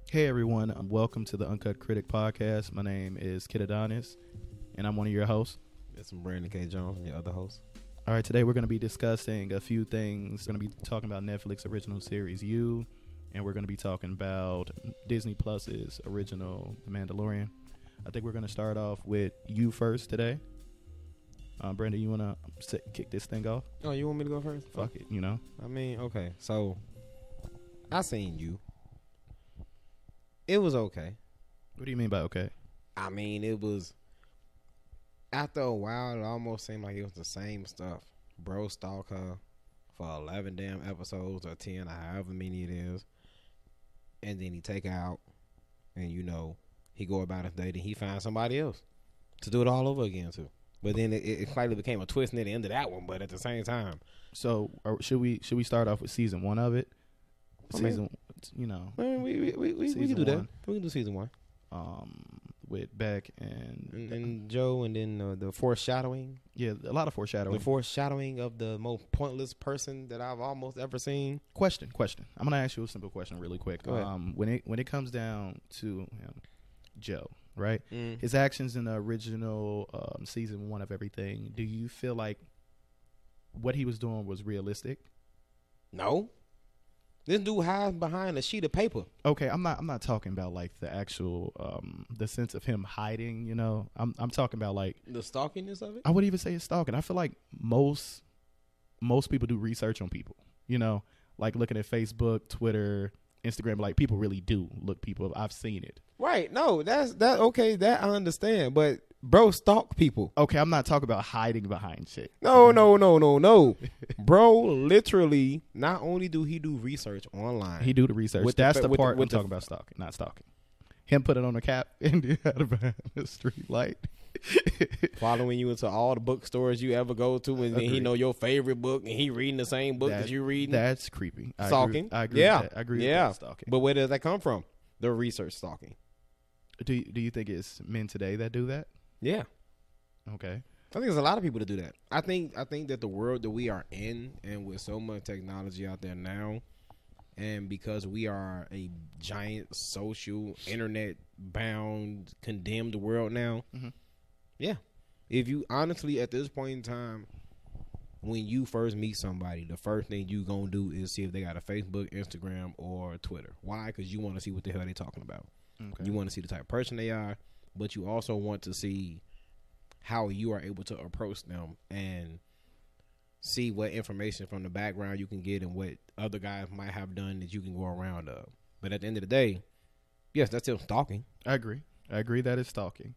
Hey everyone, welcome to the Uncut Critic Podcast. My name is Kid Adonis, and I'm one of your hosts. It's Brandon K. Jones, your other host. All right, today we're going to be discussing a few things. We're going to be talking about Netflix original series You, and we're going to be talking about Disney Plus's original The Mandalorian. I think we're going to start off with You first today. Brandon, you want to kick this thing off? Oh, you want me to go first? Fuck it, you know. I mean, okay. So, I seen You. It was okay. What do you mean by okay? I mean, it was... After a while, it almost seemed like it was the same stuff. Bro stalk her for 11 damn episodes or 10 or however many it is. And then he take her out. And, you know, he go about his day. Then he find somebody else to do it all over again, too. But then it slightly became a twist near the end of that one. But at the same time... So, should we start off with season 1 of it? Season, you know. I mean, we can do that. We can do season 1. With Beck and Joe, and then the foreshadowing. Yeah, a lot of foreshadowing. The foreshadowing of the most pointless person that I've almost ever seen. Question. I'm gonna ask you a simple question really quick. Go ahead. When it comes down to him, Joe, right? His actions in the original season 1 of everything. Do you feel like what he was doing was realistic? No. This dude hides behind a sheet of paper. Okay, I'm not talking about like the actual the sense of him hiding, you know. I'm talking about like The stalkiness of it? I wouldn't even say it's stalking. I feel like most people do research on people, you know, like looking at Facebook, Twitter, Instagram, like people really do look people. I've seen it. Right. No, that okay, that I understand, but bro stalk people. Okay, I'm not talking about hiding behind shit. No. Bro, literally, not only do he do research online. He do the research. That's the part I'm talking about stalking, not stalking. Him put it on a cap and out behind the street light. Following you into all the bookstores you ever go to, and then he know your favorite book, and he reading the same book that you reading. That's creepy. Stalking. I agree with that. I agree with that stalking. But where does that come from? The research stalking. Do you think it's men today that do that? Yeah. Okay. I think there's a lot of people that do that. I think that the world that we are in, and with so much technology out there now, and because we are a giant social, internet-bound, condemned world now, yeah. If you honestly, at this point in time, when you first meet somebody, the first thing you gonna do is see if they got a Facebook, Instagram, or Twitter. Why? Because you want to see what the hell they talking about. Okay. You want to see the type of person they are, but you also want to see how you are able to approach them and see what information from the background you can get and what other guys might have done that you can go around of. But at the end of the day, yes, that's still stalking. I agree that it's stalking.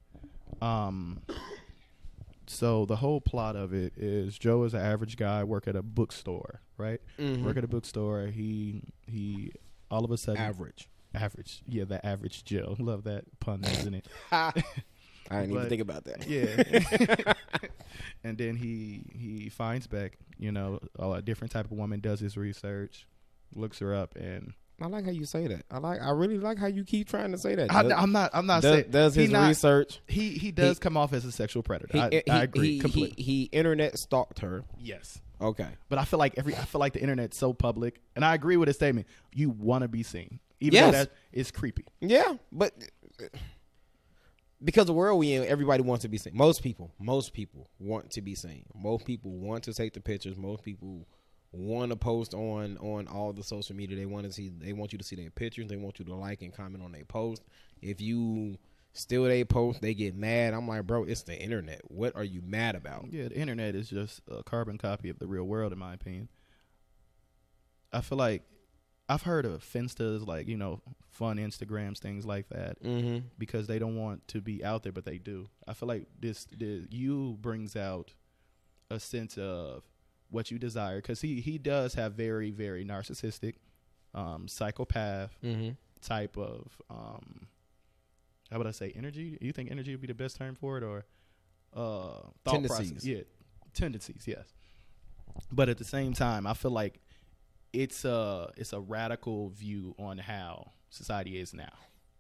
So the whole plot of it is Joe is an average guy, work at a bookstore, right? Work at a bookstore. He all of a sudden average. Yeah, the average Joe. Love that pun, isn't it? I didn't even think about that. Yeah. And then he finds Beck, you know, a different type of woman, does his research, looks her up, and I like how you say that. I really like how you keep trying to say that. I'm not saying does his research. He does come off as a sexual predator. I agree completely. He internet stalked her. Yes. Okay. But I feel like the internet's so public, and I agree with his statement. You want to be seen, even though that is creepy. Yeah, but because the world we in, everybody wants to be seen. Most people want to be seen. Most people want to take the pictures. Most people want to post on all the social media. They want you to see their pictures. They want you to like and comment on their post. If you steal their post, they get mad. I'm like, bro, it's the internet. What are you mad about? Yeah, the internet is just a carbon copy of the real world, in my opinion. I feel like I've heard of Finstas, like, you know, fun Instagrams, things like that, because they don't want to be out there, but they do. I feel like You brings out a sense of what you desire, because he does have very, very narcissistic, psychopath type of how would I say, energy? Do you think energy would be the best term for it, or thought tendencies? Process? Yeah, tendencies. Yes, but at the same time, I feel like it's a radical view on how society is now.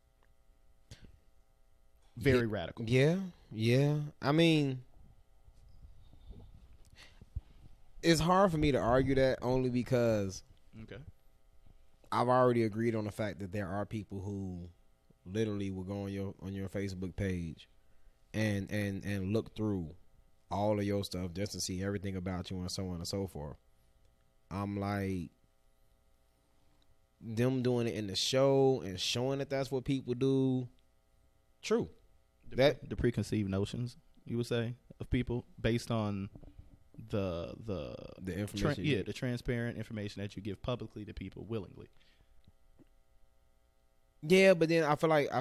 Very radical. Yeah. I mean, it's hard for me to argue that only because I've already agreed on the fact that there are people who literally will go on your Facebook page and look through all of your stuff just to see everything about you and so on and so forth. I'm like, them doing it in the show and showing that that's what people do. True. The preconceived notions, you would say, of people based on the information. The transparent information that you give publicly to people willingly. Yeah, but then I feel like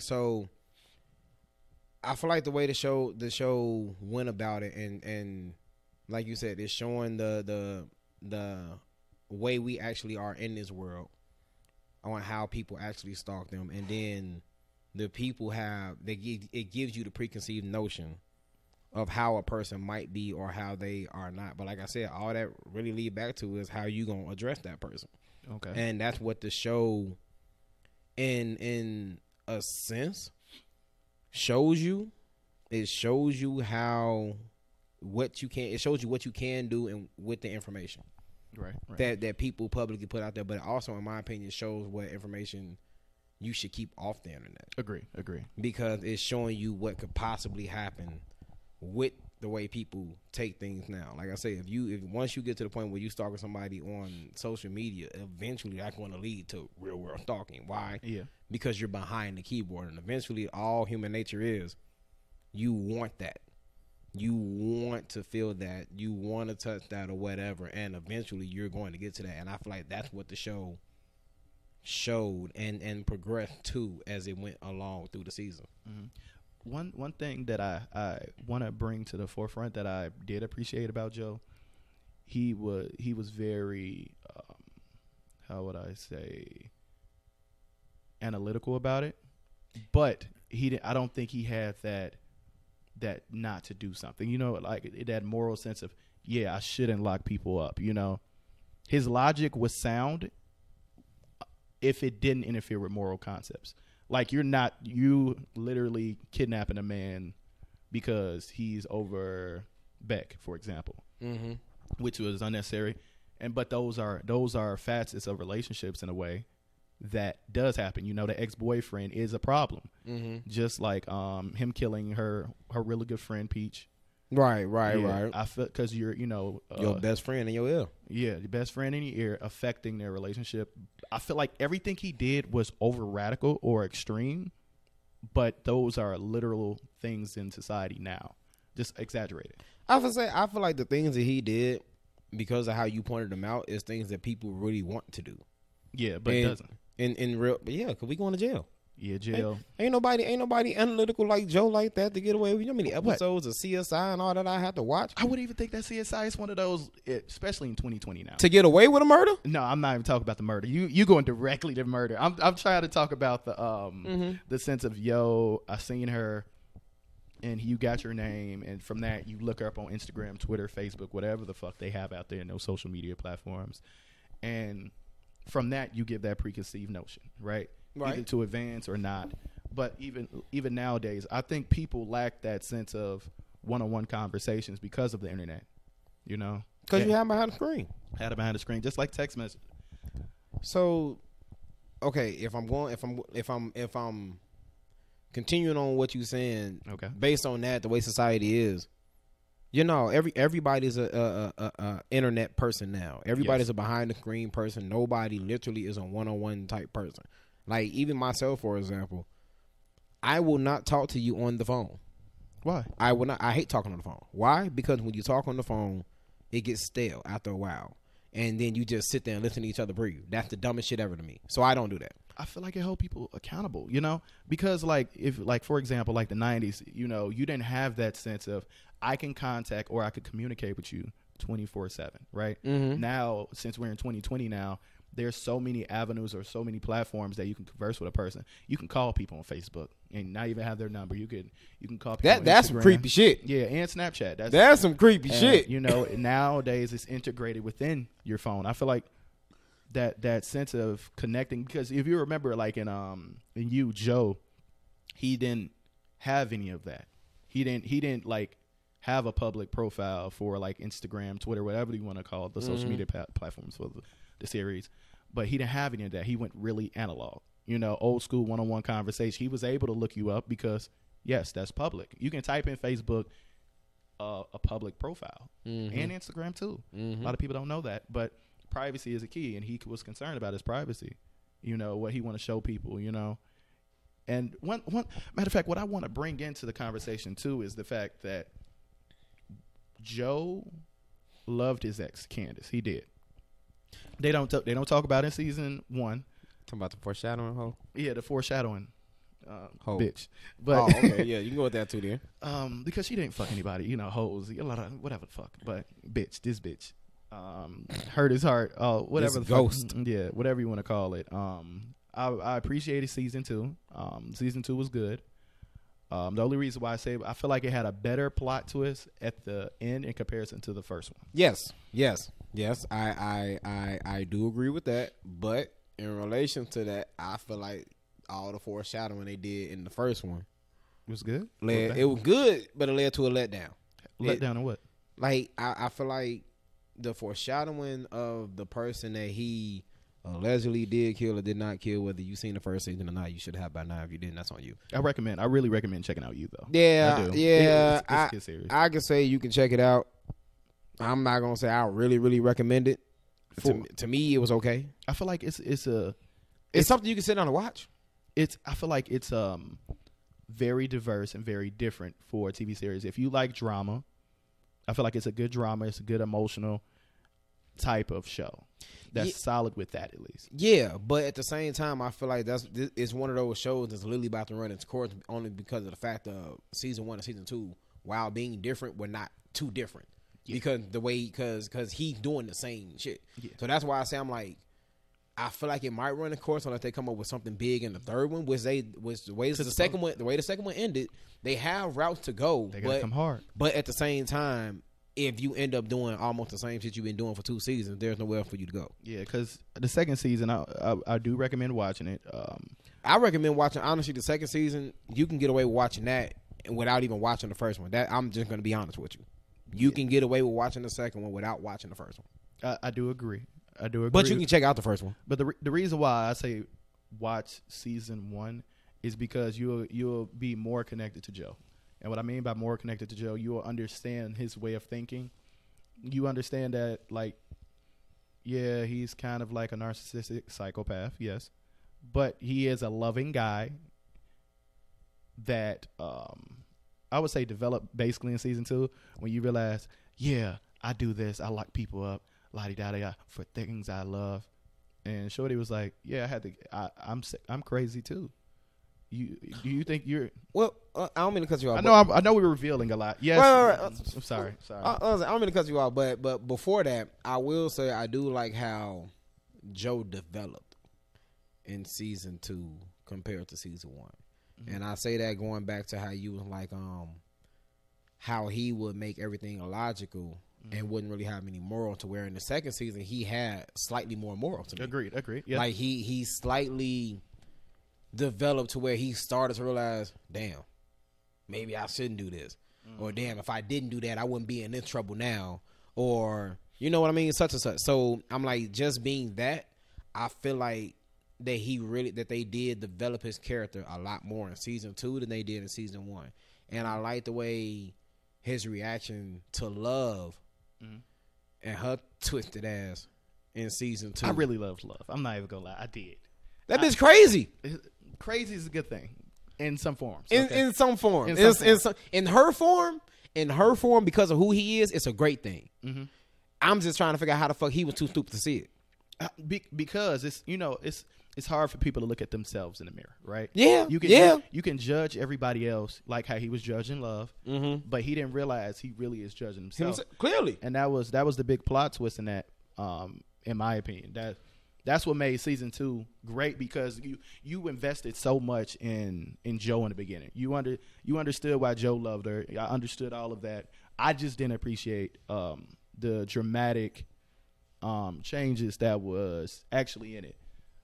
the way the show went about it, and like you said, it's showing the way we actually are in this world, on how people actually stalk them, and then the people it gives you the preconceived notion of how a person might be or how they are not. But like I said, all that really lead back to is how you gonna address that person. Okay, and that's what the show, in a sense, shows you. It shows you what you can do and with the information, right. that people publicly put out there. But also, in my opinion, shows what information you should keep off the internet. Agree. Because it's showing you what could possibly happen with the way people take things now. Like I say, if once you get to the point where you stalking somebody on social media, eventually that's going to lead to real world stalking. Why? Yeah. Because you're behind the keyboard, and eventually all human nature is you want that. You want to feel that. You want to touch that or whatever, and eventually you're going to get to that. And I feel like that's what the show showed and progressed to as it went along through the season. Mm-hmm. One thing that I want to bring to the forefront that I did appreciate about Joe, he was very how would I say, analytical about it, but I don't think he had that not to do something, like that moral sense of, I shouldn't lock people up. His logic was sound if it didn't interfere with moral concepts. Like, you literally kidnapping a man because he's over Beck, for example, which was unnecessary. But those are facets of relationships in a way that does happen. The ex-boyfriend is a problem, just like him killing her really good friend Peach. Right. I feel because you're your best friend in your ear. Yeah, the best friend in your ear, affecting their relationship. I feel like everything he did was over radical or extreme, but those are literal things in society now, just exaggerated. I feel like the things that he did, because of how you pointed them out, is things that people really want to do. Yeah, but it doesn't. In real, but yeah, because we going to jail. Yeah, jail. Ain't nobody analytical like Joe like that to get away with. You know how many episodes of CSI and all that I had to watch? I wouldn't even think that CSI is one of those, especially in 2020 now. To get away with a murder? No, I'm not even talking about the murder. You going directly to murder. I'm trying to talk about the sense of, I seen her, and you got your name, and from that you look her up on Instagram, Twitter, Facebook, whatever the fuck they have out there in those social media platforms, and from that you give that preconceived notion, right? Either to advance or not. But even nowadays, I think people lack that sense of one-on-one conversations because of the internet. Because you have behind the screen. Had it behind the screen, just like text message. So, okay, if I'm continuing on what you're saying, okay, based on that, the way society is, everybody's a internet person now. Everybody's a behind the screen person. Nobody literally is a one-on-one type person. Like, even myself, for example, I will not talk to you on the phone. Why? I will not. I hate talking on the phone. Why? Because when you talk on the phone, it gets stale after a while. And then you just sit there and listen to each other breathe. That's the dumbest shit ever to me. So I don't do that. I feel like it holds people accountable, because for example, like the 90s, you didn't have that sense of I can contact or I could communicate with you 24/7, right? Mm-hmm. Now, since we're in 2020 now, there's so many avenues or so many platforms that you can converse with a person. You can call people on Facebook and not even have their number. You can call people on that's Instagram. Some creepy shit. Yeah, and Snapchat. That's some creepy shit. Nowadays it's integrated within your phone. I feel like that sense of connecting, because if you remember, like in Joe, he didn't have any of that. He didn't like have a public profile for like Instagram, Twitter, whatever you want to call it, the social media platforms for the series. but he didn't have any of that. He went really analog, old school one-on-one conversation. He was able to look you up because, yes, that's public. You can type in Facebook a public profile and Instagram too. A lot of people don't know that, but privacy is a key, and he was concerned about his privacy. What he want to show people. And one matter of fact, what I want to bring into the conversation too is the fact that Joe loved his ex Candace. He did. They don't talk about it in season 1. Talking about the foreshadowing hoe. Yeah, the foreshadowing. Hoe. Bitch. But okay, yeah, you can go with that too then. Because she didn't fuck anybody, hoes, a lot of whatever the fuck. But bitch, this bitch. Hurt his heart. Whatever this the ghost. Fuck, yeah, whatever you want to call it. I appreciated season 2. Season 2 was good. The only reason why I feel like it had a better plot twist at the end in comparison to the first one. Yes. I do agree with that. But in relation to that, I feel like all the foreshadowing they did in the first one was good. It was good, but it led to a letdown. Letdown in what? Like I feel like the foreshadowing of the person that he allegedly did kill or did not kill, whether you seen the first season or not, you should have by now. If you didn't, that's on you. I really recommend checking out You though. Yeah, I do. Yeah. It's serious. I can say you can check it out. I'm not gonna say I really, really recommend it. To me, it was okay. I feel like it's something you can sit down and watch. I feel like it's very diverse and very different for a TV series. If you like drama, I feel like it's a good drama. It's a good emotional type of show. That's solid with that, at least. Yeah, but at the same time, I feel like it's one of those shows that's literally about to run its course only because of the fact of season 1 and season 2, while being different, were not too different. Yeah. Because he's doing the same shit. Yeah. So that's why I say I feel like it might run a course unless they come up with something big in the third one, which the way the second one ended, they have routes to go. They gotta come hard. But at the same time, if you end up doing almost the same shit you've been doing for 2 seasons, there's nowhere for you to go. Yeah, because the second season, I do recommend watching it. I recommend watching, honestly, the second season. You can get away with watching that without even watching the first one. That I'm just going to be honest with you. You can get away with watching the second one without watching the first one. I do agree. But you can check out the first one. But the reason why I say watch season 1 is because you'll be more connected to Joe. And what I mean by more connected to Joe, you will understand his way of thinking. You understand that, he's kind of like a narcissistic psychopath, yes. But he is a loving guy that I would say developed basically in season 2 when you realize, I do this. I lock people up, la-di-da-da, for things I love. And Shorty was like, I'm crazy too. Do you think you're? Well, I don't mean to cut you off. I know we're revealing a lot. Yes, right. I'm sorry. I don't mean to cut you off, but before that, I will say I do like how Joe developed in season 2 compared to season 1, and I say that going back to how you was like, how he would make everything illogical and wouldn't really have any moral. To where in the second season he had slightly more moral to me. Agreed. Yeah. Like he slightly developed to where he started to realize, damn, maybe I shouldn't do this. Or damn, if I didn't do that, I wouldn't be in this trouble now. Or, you know what I mean? Such and such. So I'm like, just being that, I feel like that they did develop his character a lot more in season 2 than they did in season 1. And I like the way his reaction to Love and her twisted ass in season 2. I really loved Love. I'm not even gonna lie. I did. That bitch crazy. Crazy is a good thing in some forms. In some form. In her form, because of who he is, it's a great thing. Mm-hmm. I'm just trying to figure out how the fuck he was too stupid to see it. Because it's hard for people to look at themselves in the mirror, right? Yeah. You can judge everybody else like how he was judging Love, but he didn't realize he really is judging himself. Clearly. And that was the big plot twist in that, in my opinion. That's what made season 2 great, because you invested so much in Joe in the beginning. You understood why Joe loved her. I understood all of that. I just didn't appreciate the dramatic changes that was actually in it.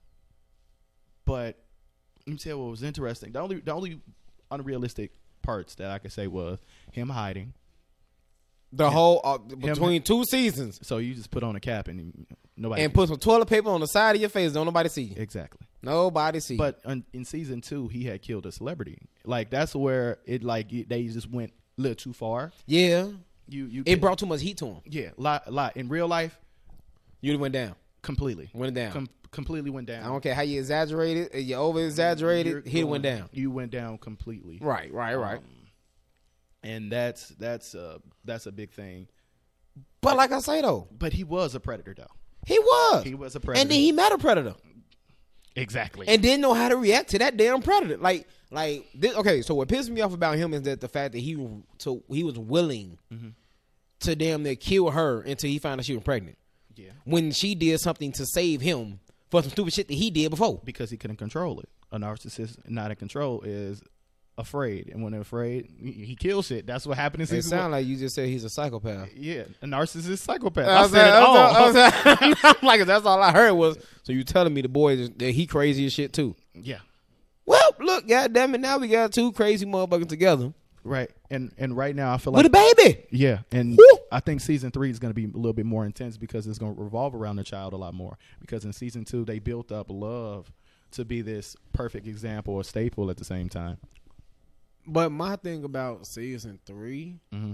But let me tell you what was interesting. The only unrealistic parts that I could say was him hiding. The whole between 2 seasons. So you just put on a cap and nobody And put some toilet paper on the side of your face. Don't nobody see you. exactly. Nobody see you. But in season 2, he had killed a celebrity. Like that's where it they just went a little too far. Yeah. You It brought too much heat to him. yeah, lot in real life You went down. completely Went down. completely went down. I don't care how you exaggerated, you over exaggerated, he went down. You went down completely. Right. And that's a big thing. But like I say though, But he was a predator though. he was. He was a predator. And then he met a predator. Exactly. And didn't know how to react to that damn predator. Like this, okay, so what pisses me off about him is that the fact that he was willing to damn near kill her until he found out she was pregnant. Yeah. When she did something to save him for some stupid shit that he did before. Because he couldn't control it. A narcissist not in control is afraid, and when they're afraid, he kills shit. That's what happened in It season sound 1. like you just said he's a psychopath. Yeah, a narcissist psychopath. I I said it all. I'm like, that's all I heard was, so you telling me the boy that he crazy as shit too. Yeah, Well, look, goddamn it, now we got 2 crazy motherfuckers together right. And right now I feel with like a baby. yeah, and Woo! I think season 3 is going to be a little bit more intense because it's going to revolve around the child a lot more. Because in season 2 they built up love to be this perfect example or staple at the same time. But my thing about season 3, Mm-hmm.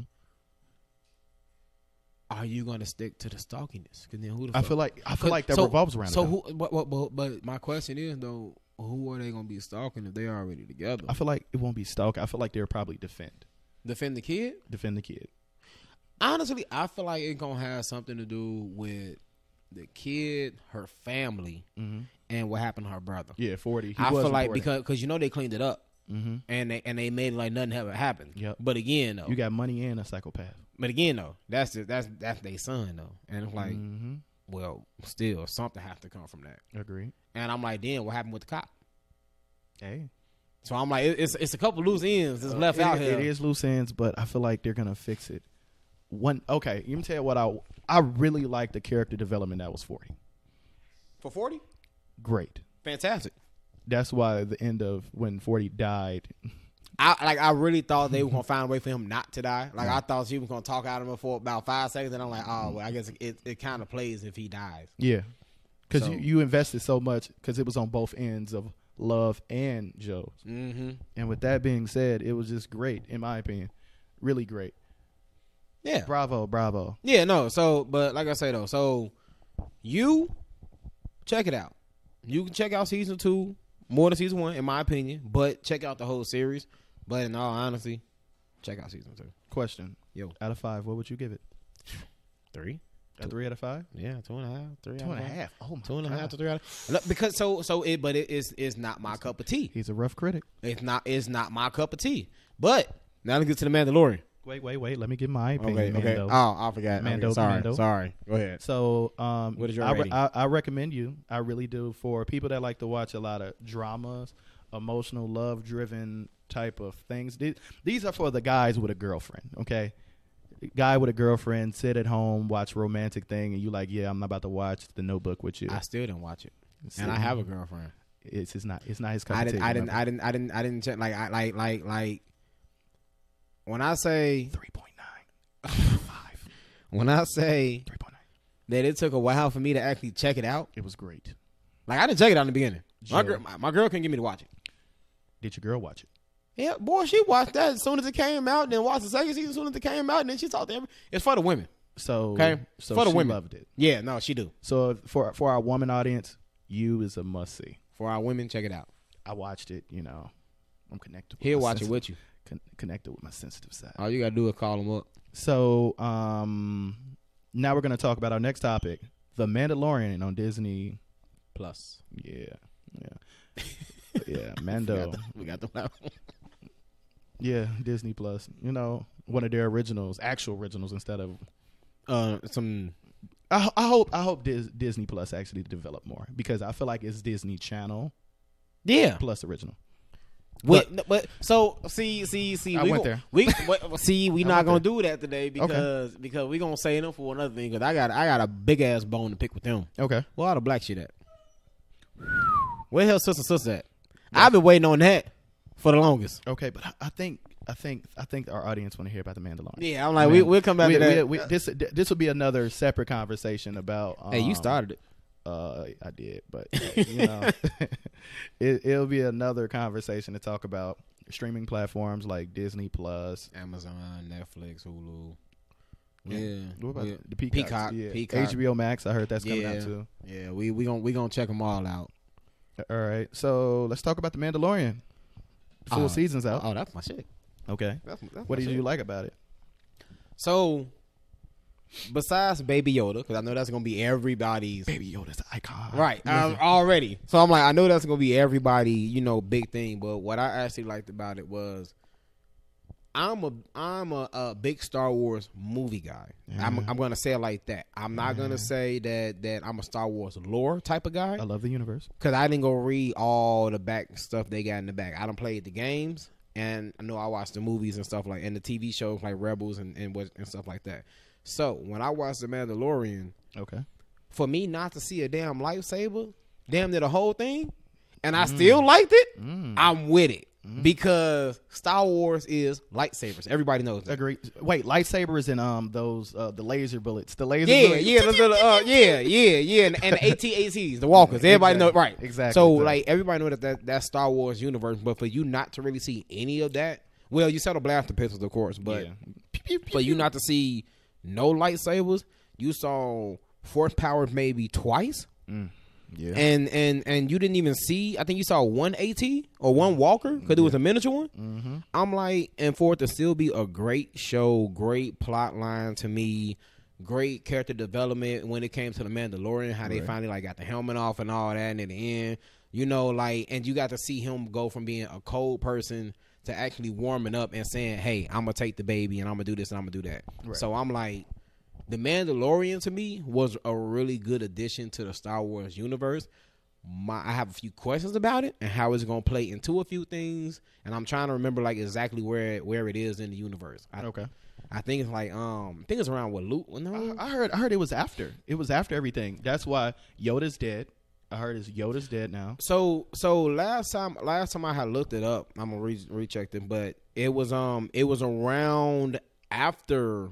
are you going to stick to the stalkiness? Because then who the I fuck? feel like that revolves around. So it, who? But my question is though, who are they going to be stalking if they already together? I feel like it won't be stalk. I feel like they'll probably defend Defend the kid? the kid. Honestly, I feel like it's going to have something to do with the kid, her family, and what happened to her brother. Yeah, 40. I feel like because you know they cleaned it up. Mm-hmm. And they made it like nothing ever happened. Yep. But again though, You got money and a psychopath. that's their son though, and it's like, well, still something has to come from that. Agreed. And I'm like, then what happened with the cop? Hey, So I'm like, it's a couple loose ends that's left out here. It is loose ends, but I feel like they're gonna fix it. Okay, let me tell you what I really like the character development that was 40. For 40, Great. fantastic. That's why the end of when 40 died. I really thought they were gonna find a way for him not to die. Like I thought she was gonna talk out of him for about 5 seconds, and I'm like, oh, well, I guess it kind of plays if he dies. Yeah, because So- you invested so much because it was on both ends of Love and Joe. Mm-hmm. And with that being said, it was just great in my opinion, really great. Yeah. Bravo. Yeah, no. So, but like I say though, so you check it out. You can check out season 2 more than season 1, in my opinion. But check out the whole series. But in all honesty, check out season 2. Question. Yo, Out of 5, what would you give it? 3. A 3 out of 5? Yeah, 2.5, 3. 2.5. Oh my 2.5 God. to 3 out. Look, because but it is not my cup of tea. He's a rough critic. It's not my cup of tea. But now let's get to the Mandalorian. Wait. Let me get my opinion. Mando. Oh, I forgot. Mando, Okay, Mando. Sorry. Go ahead. So, What is your I rating? recommend you. I really do for people that like to watch a lot of dramas, emotional, love-driven type of things. These are for the guys with a girlfriend. Okay, guy with a girlfriend, sit at home, watch romantic thing, and you like, yeah, I'm not about to watch The Notebook with you. I still didn't watch it, See, and I have a girlfriend. It's not his cup I of tea. didn't check like when I say 3.9. 5. when I say 3.9. that it took a while for me to actually check it out. It was great. Like I didn't check it out in the beginning. Joe. My girl couldn't get me to watch it. Did your girl watch it? Yeah, boy, she watched that as soon as it came out, then watched the second season as soon as it came out, and then she talked to every. It's for the women. So Okay. so For the she women. loved it. Yeah, no, she do. So for our woman audience, you is a must see. For our women, check it out. I watched it. You know, I'm connected. He'll watch it with you. Connected with my sensitive side. All you gotta do is call him up. So now we're gonna talk about our next topic, The Mandalorian on Disney Plus, Yeah. Mando. we got the Yeah, Disney Plus. You know, one of their originals, actual originals, instead of. some. I hope Disney Plus actually develop more because I feel like it's Disney Channel Yeah, plus original. but so see. I went there. We not went gonna do that today because we gonna say them for another thing. Because I got a big ass bone to pick with them. Okay. Where all the black shit at? Where the hell sister at? I've been waiting on that for the longest. Okay, but I think I think our audience want to hear about the Mandalorian. Yeah, I'm like, we'll come back to that. This will be another separate conversation about. Hey, you started it. I did, but you know, it'll be another conversation to talk about streaming platforms like Disney Plus, Amazon, Netflix, Hulu. Yeah. What about the Peacock? Yeah. Peacock. HBO Max. I heard that's coming out too. Yeah, we gonna check them all out. All right, so let's talk about the Mandalorian. Full season's out. Oh, that's my shit. Okay. That's what did you like about it? So, besides Baby Yoda, because I know that's gonna be everybody's Baby Yoda's an icon, right? Already. So I'm like, I know that's gonna be everybody, big thing. But what I actually liked about it was, I'm a big Star Wars movie guy. Yeah. I'm gonna say it like that. I'm not gonna say that I'm a Star Wars lore type of guy. I love the universe because I didn't go read all the back stuff they got in the back. I done played the games, and I know I watched the movies and stuff and the TV shows like Rebels and stuff like that. So when I watched The Mandalorian, okay, for me not to see a damn lightsaber, damn near the whole thing, and I still liked it, I'm with it. Because Star Wars is lightsabers. Everybody knows that. Agree. Wait, lightsabers and those the laser bullets. The laser bullets. And the AT-ATs, the walkers. Everybody knows, right? Exactly. So like everybody knows that's Star Wars universe. But for you not to really see any of that, well, you saw the blaster pistols, of course, but for you not to see no lightsabers, you saw force powers maybe twice. Yeah, and you didn't even see. I think you saw one AT or one walker because it was a miniature one. Mm-hmm. I'm like, and for it to still be a great show, great plot line to me, great character development when it came to the Mandalorian, how they finally like got the helmet off and all that, and in the end, and you got to see him go from being a cold person to actually warming up and saying, "Hey, I'm gonna take the baby and I'm gonna do this and I'm gonna do that." Right. So I'm like, The Mandalorian to me was a really good addition to the Star Wars universe. I have a few questions about it and how it's going to play into a few things, and I'm trying to remember like exactly where it is in the universe. I think it's like it's around what Luke. No? I heard it was after. It was after everything. That's why Yoda's dead. I heard Yoda's dead now. So last time I had looked it up, I'm gonna recheck it, but it was around after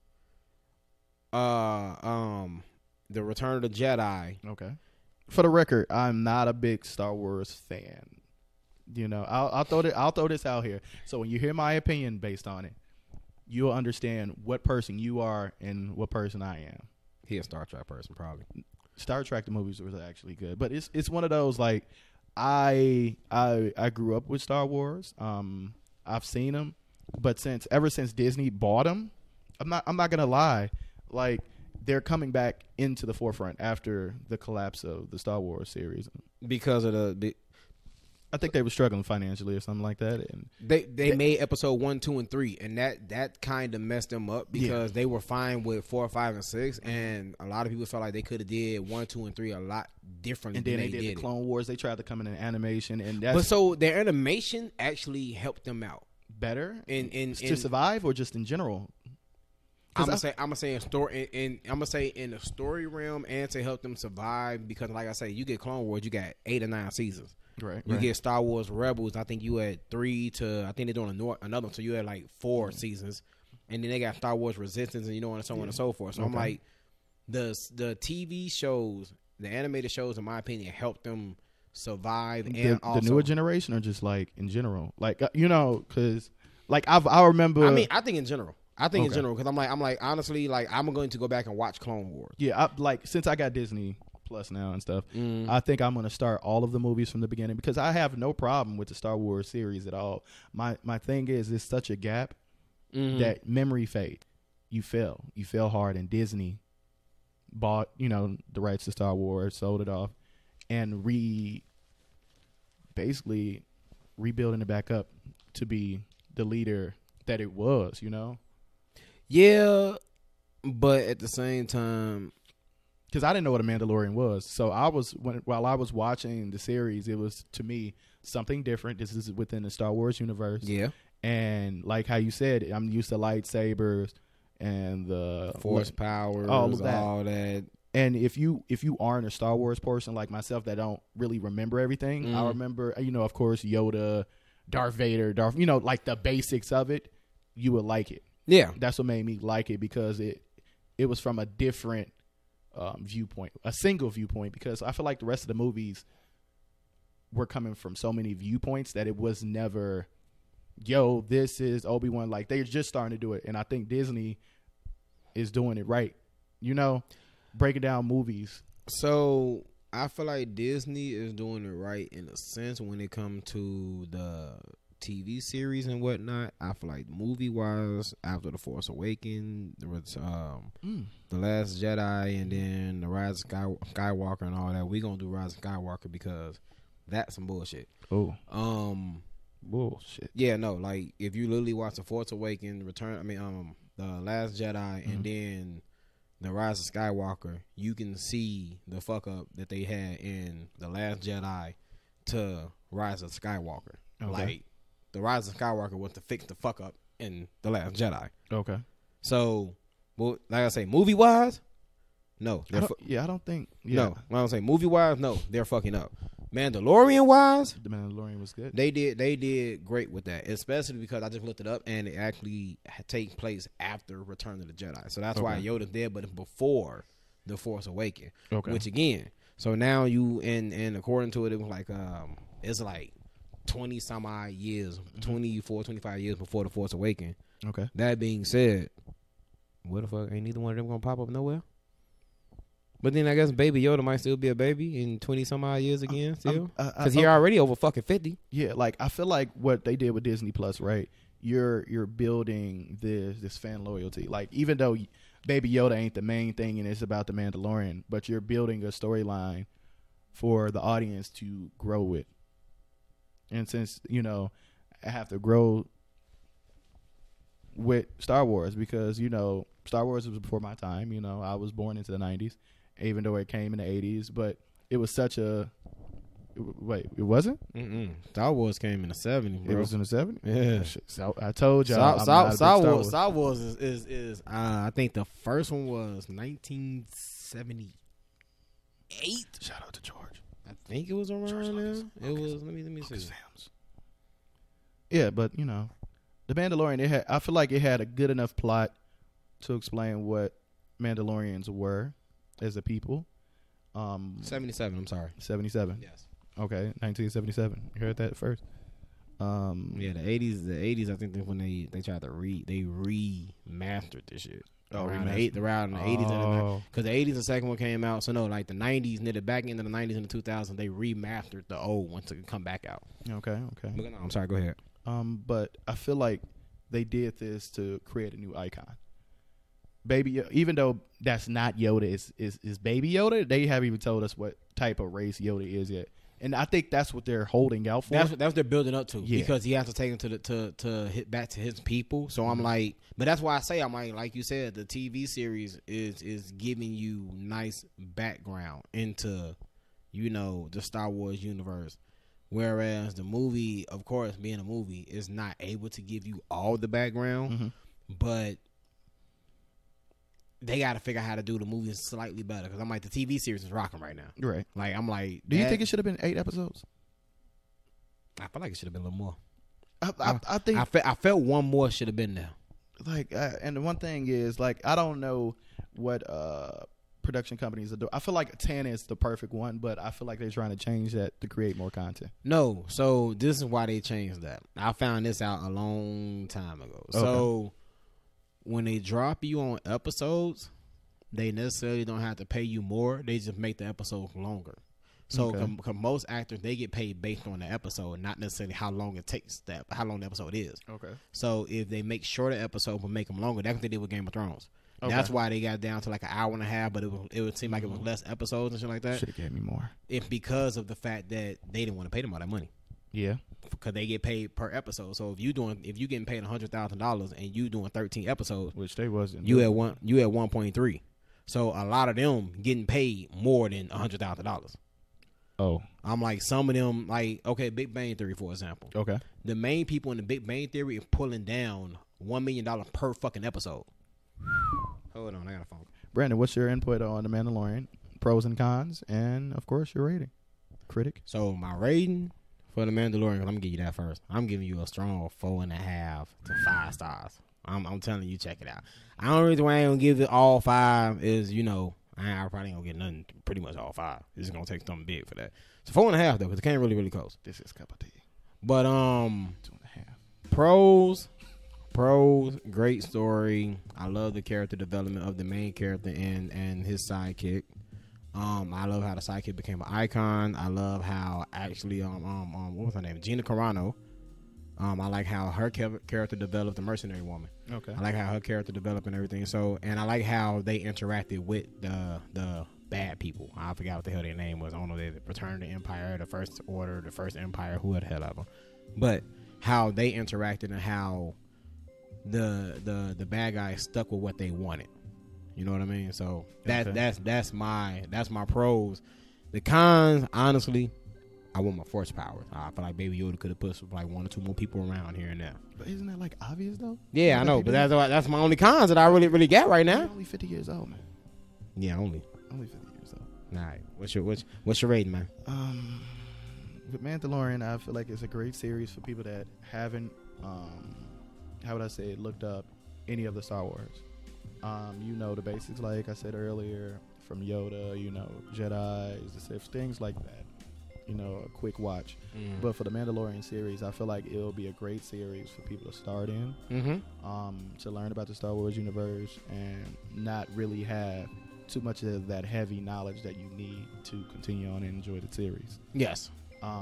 the Return of the Jedi. Okay. For the record, I'm not a big Star Wars fan. I'll throw this out here. So when you hear my opinion based on it, you'll understand what person you are and what person I am. He a Star Trek person, probably. Star Trek the movies was actually good, but it's one of those like I grew up with Star Wars. I've seen them, but ever since Disney bought them, I'm not gonna lie, like they're coming back into the forefront after the collapse of the Star Wars series because of I think they were struggling financially or something like that, and they made episode 1, 2, and 3, and that kind of messed them up because they were fine with 4, 5, and 6, and a lot of people felt like they could have did 1, 2, and 3 a lot different. And then they did the Clone Wars. They tried to come in animation, and but so their animation actually helped them out better in to survive, or just in general. I'm gonna say in story, and I'm gonna say in the story realm, and to help them survive because, like I say, you get Clone Wars, you got 8 or 9 seasons. Right. You get Star Wars Rebels. I think you had 3 to. I think they're doing another one, so you had like 4 seasons, and then they got Star Wars Resistance, and and so on and so forth. So I'm like, the TV shows, the animated shows, in my opinion, helped them survive. And also the newer generation, or just like in general, like because like I remember. I mean, I think in general. In general, because I'm like honestly, like I'm going to go back and watch Clone Wars. Yeah, since I got Disney Plus now and stuff, I think I'm going to start all of the movies from the beginning because I have no problem with the Star Wars series at all. My thing is, it's such a gap that memory fade. You fell hard, and Disney bought the rights to Star Wars, sold it off, and basically rebuilding it back up to be the leader that it was. Yeah, but at the same time, because I didn't know what a Mandalorian was, so while I was watching the series, it was to me something different. This is within the Star Wars universe, and like how you said, I'm used to lightsabers and the force powers, all of that. And if you aren't a Star Wars person like myself that don't really remember everything, I remember of course Yoda, Darth Vader, like the basics of it, you would like it. Yeah. That's what made me like it, because it was from a different viewpoint, a single viewpoint, because I feel like the rest of the movies were coming from so many viewpoints that it was never, yo, this is Obi-Wan. Like, they're just starting to do it. And I think Disney is doing it right. Breaking down movies. So I feel like Disney is doing it right in a sense when it comes to the TV series and whatnot. I feel like movie wise, after The Force Awakens, there was The Last Jedi, and then The Rise of Skywalker and all that. We gonna do Rise of Skywalker because that's some bullshit. Oh, bullshit. Yeah, no, like if you literally watch The Force Awakens, The Last Jedi, and then The Rise of Skywalker, you can see the fuck up that they had in The Last Jedi to Rise of Skywalker. Okay. Like, The Rise of Skywalker was to fix the fuck up in The Last Jedi. Okay. So, well, like I say, movie wise, no. I don't think. Yeah. No, like I say, movie wise, no, they're fucking up. Mandalorian wise, The Mandalorian was good. They did great with that, especially because I just looked it up and it actually takes place after Return of the Jedi. So that's why Yoda's there, but before The Force Awakens. Okay. Which again, so now you and according to it, it was like it's like 20 some odd years, 24, 25 years before The Force Awakens. Okay. That being said, what the fuck, ain't neither one of them gonna pop up nowhere? But then I guess Baby Yoda might still be a baby in 20 some odd years again, still, because he already over fucking 50. Yeah, like I feel like what they did with Disney Plus, right? You're building this fan loyalty. Like, even though Baby Yoda ain't the main thing and it's about the Mandalorian, but you're building a storyline for the audience to grow with. And since I have to grow with Star Wars, because Star Wars was before my time. I was born into the 90s. Even though it came in the 80s, but it was such a... Wait, it wasn't? Star Wars came in the 70s, bro. It was in the 70s? Yeah. So I told y'all. Star Wars is I think the first one was 1978. Shout out to George. I think it was around there. It was, let me see. Yeah, but, The Mandalorian, I feel like it had a good enough plot to explain what Mandalorians were as a people. 77, I'm sorry. 77. Yes. Okay, 1977. You heard that first. Yeah, the 80s. I think when they tried to remastered this shit. Around the 80s, because the 80s the second one came out. So no, like the 90s, near the back end of the 90s and the 2000s, they remastered the old one to come back out. Okay. But no, I'm sorry. Go ahead. But I feel like they did this to create a new icon. Baby, even though that's not Yoda, is Baby Yoda. They haven't even told us what type of race Yoda is yet, and I think that's what they're holding out for. That's what they're building up to, because he has to take him to hit back to his people. So I'm like, but that's why I say I'm like you said, the TV series is giving you nice background into, the Star Wars universe, whereas the movie, of course, being a movie, is not able to give you all the background, but they got to figure out how to do the movies slightly better, because I'm like, the TV series is rocking right now. Right. Like, I'm like... Do you think it should have been 8 episodes? I feel like it should have been a little more. I think... I felt one more should have been there. Like, and the one thing is, like, I don't know what production companies are doing. I feel like 10 is the perfect one, but I feel like they're trying to change that to create more content. No. So, this is why they changed that. I found this out a long time ago. Okay. So... when they drop you on episodes, they necessarily don't have to pay you more. They just make the episode longer. So most actors, they get paid based on the episode, not necessarily how long it takes, how long the episode is. Okay. So if they make shorter episodes but make them longer, that's what they did with Game of Thrones. Okay. That's why they got down to like an hour and a half, but it would seem like it was less episodes and shit like that. Should have gave me more. Because of the fact that they didn't want to pay them all that money. Yeah. Because they get paid per episode. So if you getting paid $100,000 and you doing 13 episodes, which they wasn't, you at 1.3. So a lot of them getting paid more than $100,000. Oh, I'm like, some of them, like, okay, Big Bang Theory, for example. Okay. The main people in the Big Bang Theory are pulling down $1 million per fucking episode. Hold on, I got a phone. Brandon, what's your input on The Mandalorian? Pros and cons, and of course your rating, critic. So my rating For The Mandalorian, I'm gonna give you that first. I'm giving you a strong 4.5 to 5 stars. I'm telling you, check it out. I don't reason why I ain't gonna give it all 5 is, you know, I probably ain't gonna get nothing. Pretty much all 5. It's just gonna take something big for that. So 4.5 though, because it came really close. This is cup of tea. But 2.5. Pros, great story. I love the character development of the main character and his sidekick. I love how the sidekick became an icon. I love how actually what was her name? Gina Carano. I like how her character developed, the mercenary woman. Okay. I like how her character developed and everything. So, and I like how they interacted with the bad people. I forgot what the hell their name was. I don't know. They Return to Empire, the First Order, the First Empire, who the hell ever. But how they interacted and how the bad guys stuck with what they wanted. You know what I mean? So that's my pros. The cons, honestly, I want my force powers. I feel like Baby Yoda could have put like 1 or 2 more people around here and there. But isn't that like obvious though? Yeah, I know, but that's my only cons that I really got right now. You're only 50 years old, man. Yeah, only 50 years old. All right. What's your rating, man? With Mandalorian, I feel like it's a great series for people that haven't, how would I say it, looked up any of the Star Wars. You know the basics, like I said earlier, from Yoda, you know, Jedi's, the Sith, things like that. You know, a quick watch. But for the Mandalorian series, I feel like it'll be a great series for people to start in, to learn about the Star Wars universe and not really have too much of that heavy knowledge that you need to continue on and enjoy the series. Yes.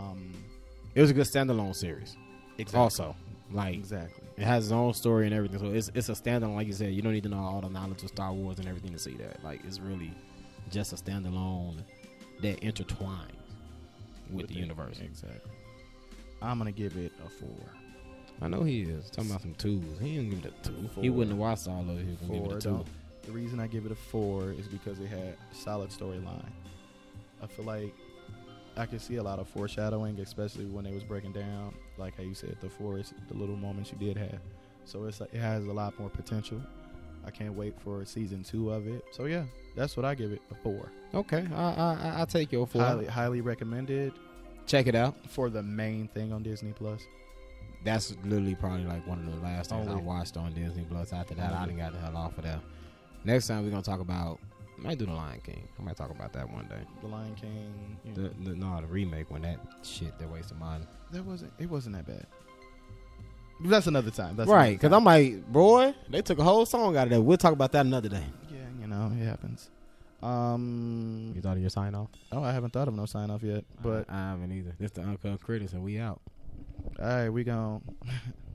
It was a good standalone series. Exactly. Also, like exactly, it has its own story and everything. So it's a standalone. Like you said, you don't need to know all the knowledge of Star Wars and everything to see that. Like it's really just a standalone that intertwines with the universe. Exactly. I'm gonna give it a 4. I know he is talking about some 2s. He didn't give it a 2. 4. He wouldn't have watched all of it. He was gonna give it a 2. The reason I give it a 4 is because it had a solid storyline. I feel like I could see a lot of foreshadowing, especially when they was breaking down, like how you said, the forest, the little moments you did have. So it has a lot more potential. I can't wait for season 2 of it. So yeah, that's what I give it, a 4. Okay, I'll take your 4. Highly recommended. Check it out for the main thing on Disney Plus. That's literally probably like one of the last things I watched on Disney Plus. After that, I didn't got the hell off of that. Next time we're gonna talk about. I might do The Lion King. I might talk about that one day. The Lion King. The remake when that shit that wasted money. It wasn't that bad. That's another time. That's right, because I'm like, boy, they took a whole song out of that. We'll talk about that another day. Yeah, you know, it happens. You thought of your sign off? Oh, I haven't thought of no sign off yet, but I haven't either. This the Uncut Critics, and we out. All right, we gone.